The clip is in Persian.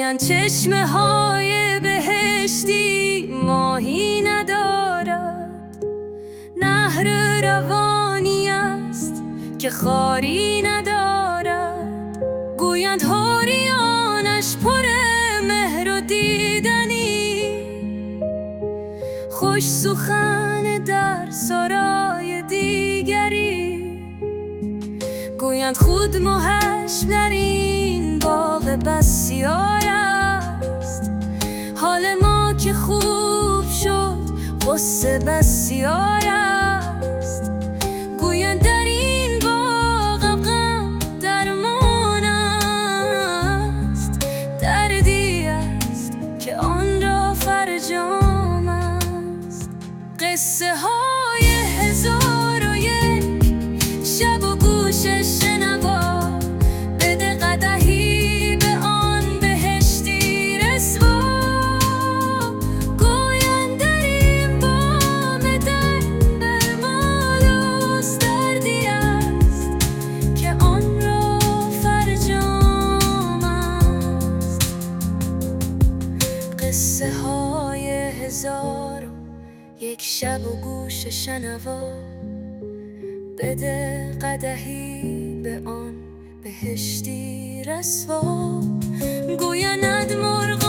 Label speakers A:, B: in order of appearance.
A: گویند چشمه های بهشتی ماهی ندارد، نهر روانی است که خاری ندارد. گویند حوریانش پر مهر و دیدنی، خوش سخن در سرای دیگری. گویند خود محشم در این باغ بسیار است، حال ما که خوب شد غصه بسیار است. گویند در این باغ غم درمان است، دردی است که آن را فرجام است. قصه های هزار و یک شب و گوش شنوا، بده قدحی به آن بهشتی رسوا. گویند در این بام دل بر مالوس دردی است که آن را فرجام است. قصه های هزار و یک شب و گوش شنوا، بده قدحی به آن بهشتی رسوا. گویند مرغ